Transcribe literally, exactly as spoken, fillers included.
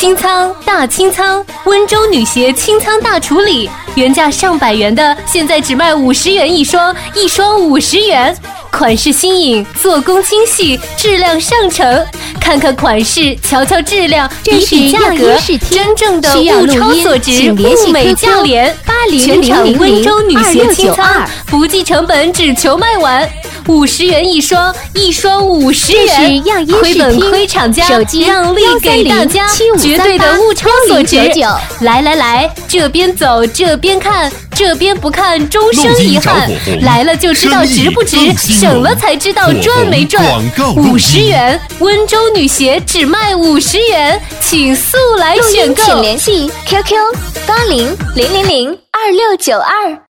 清仓大清仓，温州女鞋清仓大处理，原价上百元的，现在只卖五十元一双，一双五十元。款式新颖，做工精细，质量上乘。看看款式，瞧瞧质量，比比价格，真正的物超所值，物美价廉。全场温州女鞋清仓，不计成本，只求卖完。五十元一双，一双五十元，亏本亏厂家，让利给大家，绝对的物超所值。来来来，这边走，这边看，这边不看，终生遗憾。来了就知道值不值，省了才知道赚没赚。五十元，温州女鞋只卖五十元，请速来选购。 请联系 Q Q 八零零零零二六九二。